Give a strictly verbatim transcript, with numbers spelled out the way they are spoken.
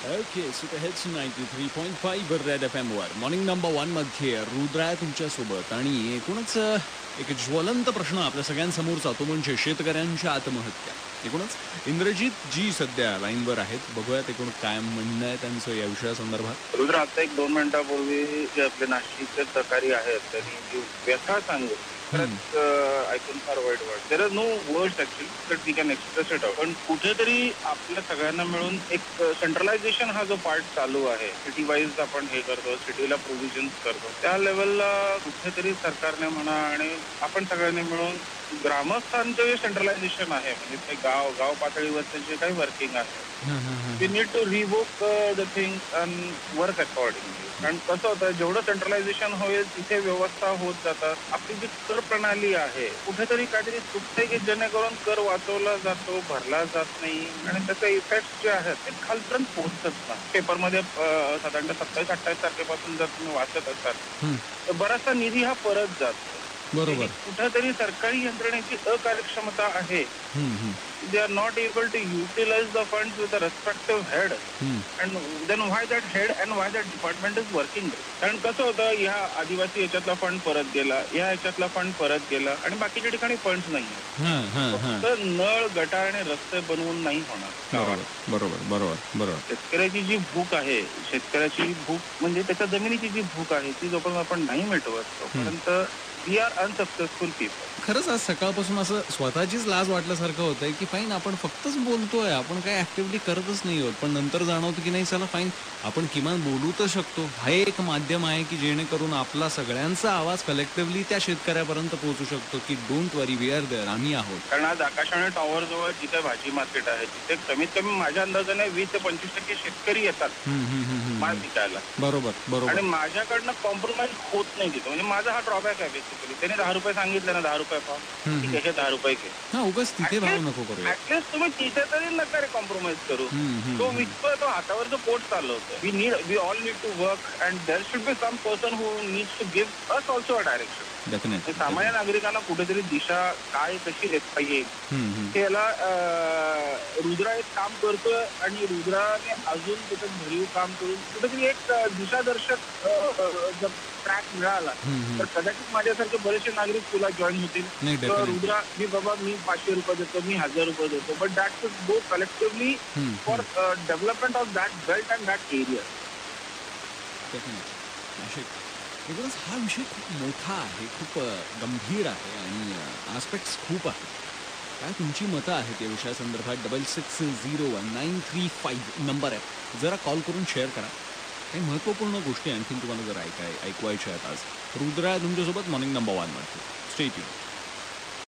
Okay, super hits ninety three point five red F M वर morning number one मध्ये रुद्र आहे तुमच्यासोबत. आणि एकूणच अ, एक ज्वलंत प्रश्न आपल्या सगळ्यांसमोरचा तो म्हणजे शेतकऱ्यांच्या आत्महत्या. एकूणच इंद्रजित जी सध्या लाईनवर आहेत, बघूयात एकूण काय म्हणणं आहे त्यांचं या विषयासंदर्भात. रुद्र, आता एक दोन मिनिटापूर्वी जे आपले नाशिकचे सहकारी आहेत त्यांनी जी व्यथा सांगितली खरंच अ, ऐकून फार वाईट वाटतं. There are no words actually that we can express it out. पण कुठेतरी आपल्या सगळ्यांना मिळून एक सेंट्रलायझेशन हा जो पार्ट चालू आहे, सिटी वाईज आपण हे करतो, सिटीला प्रोव्हिजन करतो, त्या लेवलला कुठेतरी सरकारने म्हणा आणि आपण सगळ्यांनी मिळून ग्रामस्थांचं जे सेंट्रलायझेशन आहे, म्हणजे ते गाव गाव पातळीवरचं जे काही वर्किंग आहे, we need to revoke the thing and work accordingly. कारण कसं होतं, जेवढं सेंट्रलायझेशन होईल तिथे व्यवस्था होत जातात. आपली जी कर प्रणाली आहे कुठेतरी काहीतरी चुकते की जेणेकरून कर वाचवला जातो, भरला जात नाही आणि त्याचे इफेक्ट जे आहेत ते खालपर्यंत पोहोचत नाही. पेपरमध्ये साधारणतः सत्तावीस अठ्ठावीस तारखेपासून जर तुम्ही वाचत असाल तर बराचसा निधी हा परत जातो. बरोबर. कुठेतरी सरकारी यंत्रणेची अकार्यक्षमता आहे. They are not able to utilise the funds with the respective head and then why that head and why that department is working. कारण कसं होतं, ह्या आदिवासी याच्यातला फंड परत गेला, या याच्यातला फंड परत गेला आणि बाकीच्या ठिकाणी फंड्स नाही. तर नळ, गटार आणि रस्ते बनवून नाही होणार. बरोबर बरोबर बरोबर. शेतकऱ्याची जी भूक आहे, शेतकऱ्याची भूक म्हणजे त्याच्या जमिनीची जी भूक आहे ती जोपर्यंत आपण नाही मिटवत तोपर्यंत वी आर अनसक्सेसफुल पीपल. खरंच आज सकाळपासून असं स्वतःचीच लाज वाटल्यासारखं होतंय की फाईन आपण फक्तच बोलतोय, आपण काही ऍक्टिव्हली करतच नाही आहोत. पण नंतर जाणवतं की नाही, चला फाईन आपण किमान बोलू तर शकतो. हा एक माध्यम आहे की जेणेकरून आपला सगळ्यांचा आवाज कलेक्टिव्हली त्या शेतकऱ्यापर्यंत पोहोचू शकतो की don't worry, we are there, आम्ही आहोत. कारण आज आकाशवाणी टॉवर जवळ जिथे भाजी मार्केट आहे तिथे कमीत कमी माझ्या अंदाजाने वीस ते पंचवीस टक्के शेतकरी येतात माल विकायला. बरोबर बरोबर. आणि माझ्याकडनं कॉम्प्रोमाइज होत नाही तिथं. म्हणजे माझा हा ड्रॉबॅक आहे बेसिकली. त्याने दहा रुपये सांगितले ना, दहा रुपये पाव, ठीक आहे, दहा रुपये घे. हा, उगाच तिथे भाव नको करू. ऍटलीस्ट तुम्ही तिथे तरी नका रे कॉम्प्रोमाइज करू. तो विकतोय, तो हातावरचं पोट चालवतोय. We need we all need to work and there should be some person who needs to give us also a direction. सामान्य नागरिकांना कुठेतरी दिशा काय कशी देता येईल त्याला रुद्रा एक काम करतोय आणि रुद्राने अजून तिथे भरीव काम करून कुठेतरी एक दिशादर्शक जर ट्रॅक मिळाला तर कदाचित माझ्यासारखे बरेचसे नागरिक तुला जॉईन होतील. तर रुद्रा, मी बाबा मी पाचशे रुपये देतो, मी हजार रुपये देतो, but that should go collectively for development of that belt and that area. एकूणच हा विषय खूप मोठा आहे, खूप गंभीर आहे आणि आस्पेक्ट्स खूप आहेत. काय तुमची मतं आहेत या विषयासंदर्भात? Double six zero one nine three five number आहे, जरा कॉल करून शेअर करा. काही महत्त्वपूर्ण गोष्टी आणखीन तुम्हाला जर ऐकाय ऐकवायच्या आहेत आज. रुद्रा तुमच्यासोबत मॉर्निंग नंबर वन मध्ये. Stay tuned.